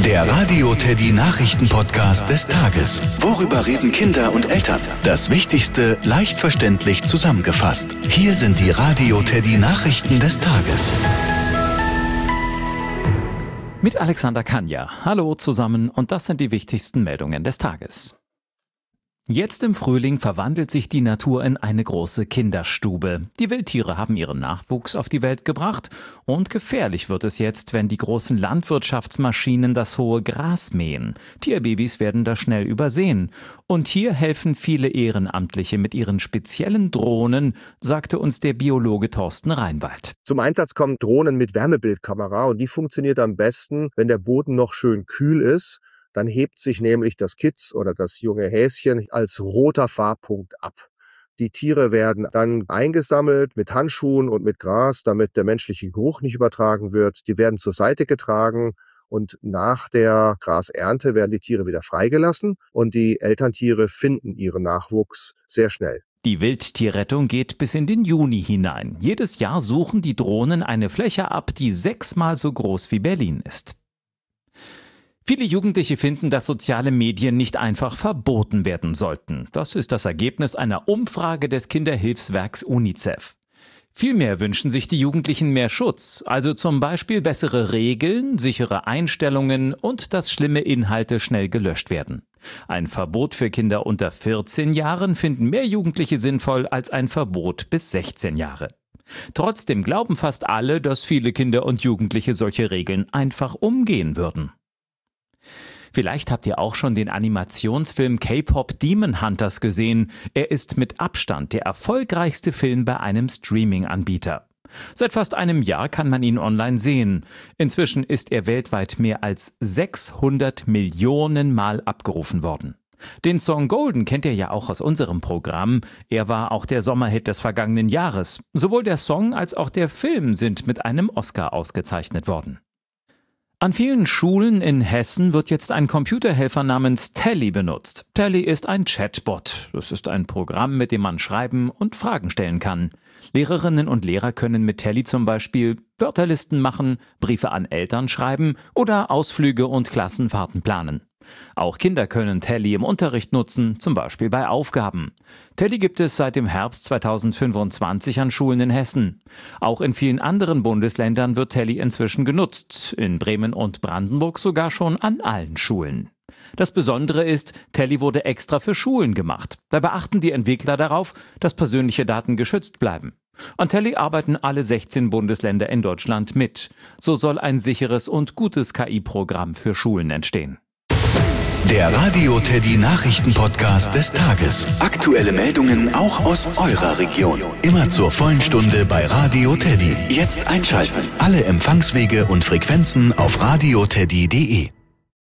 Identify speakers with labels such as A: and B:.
A: Der Radio Teddy Nachrichten-Podcast des Tages. Worüber reden Kinder und Eltern? Das Wichtigste leicht verständlich zusammengefasst. Hier sind die Radio Teddy Nachrichten des Tages.
B: Mit Alexander Kanja. Hallo zusammen und das sind die wichtigsten Meldungen des Tages. Jetzt im Frühling verwandelt sich die Natur in eine große Kinderstube. Die Wildtiere haben ihren Nachwuchs auf die Welt gebracht und gefährlich wird es jetzt, wenn die großen Landwirtschaftsmaschinen das hohe Gras mähen. Tierbabys werden da schnell übersehen. Und hier helfen viele Ehrenamtliche mit ihren speziellen Drohnen, sagte uns der Biologe Thorsten Reinwald.
C: Zum Einsatz kommen Drohnen mit Wärmebildkamera und die funktioniert am besten, wenn der Boden noch schön kühl ist. Dann hebt sich nämlich das Kitz oder das junge Häschen als roter Farbpunkt ab. Die Tiere werden dann eingesammelt mit Handschuhen und mit Gras, damit der menschliche Geruch nicht übertragen wird. Die werden zur Seite getragen und nach der Grasernte werden die Tiere wieder freigelassen und die Elterntiere finden ihren Nachwuchs sehr schnell.
B: Die Wildtierrettung geht bis in den Juni hinein. Jedes Jahr suchen die Drohnen eine Fläche ab, die 6-mal so groß wie Berlin ist. Viele Jugendliche finden, dass soziale Medien nicht einfach verboten werden sollten. Das ist das Ergebnis einer Umfrage des Kinderhilfswerks UNICEF. Vielmehr wünschen sich die Jugendlichen mehr Schutz, also zum Beispiel bessere Regeln, sichere Einstellungen und dass schlimme Inhalte schnell gelöscht werden. Ein Verbot für Kinder unter 14 Jahren finden mehr Jugendliche sinnvoll als ein Verbot bis 16 Jahre. Trotzdem glauben fast alle, dass viele Kinder und Jugendliche solche Regeln einfach umgehen würden. Vielleicht habt ihr auch schon den Animationsfilm K-Pop Demon Hunters gesehen. Er ist mit Abstand der erfolgreichste Film bei einem Streaming-Anbieter. Seit fast einem Jahr kann man ihn online sehen. Inzwischen ist er weltweit mehr als 600 Millionen Mal abgerufen worden. Den Song Golden kennt ihr ja auch aus unserem Programm. Er war auch der Sommerhit des vergangenen Jahres. Sowohl der Song als auch der Film sind mit einem Oscar ausgezeichnet worden. An vielen Schulen in Hessen wird jetzt ein Computerhelfer namens Telly benutzt. Telly ist ein Chatbot. Das ist ein Programm, mit dem man schreiben und Fragen stellen kann. Lehrerinnen und Lehrer können mit Telly zum Beispiel Wörterlisten machen, Briefe an Eltern schreiben oder Ausflüge und Klassenfahrten planen. Auch Kinder können Telly im Unterricht nutzen, zum Beispiel bei Aufgaben. Telly gibt es seit dem Herbst 2025 an Schulen in Hessen. Auch in vielen anderen Bundesländern wird Telly inzwischen genutzt, in Bremen und Brandenburg sogar schon an allen Schulen. Das Besondere ist, Telly wurde extra für Schulen gemacht. Dabei achten die Entwickler darauf, dass persönliche Daten geschützt bleiben. An Telly arbeiten alle 16 Bundesländer in Deutschland mit. So soll ein sicheres und gutes KI-Programm für Schulen entstehen.
A: Der Radio Teddy Nachrichten-Podcast des Tages. Aktuelle Meldungen auch aus eurer Region. Immer zur vollen Stunde bei Radio Teddy. Jetzt einschalten. Alle Empfangswege und Frequenzen auf radioteddy.de.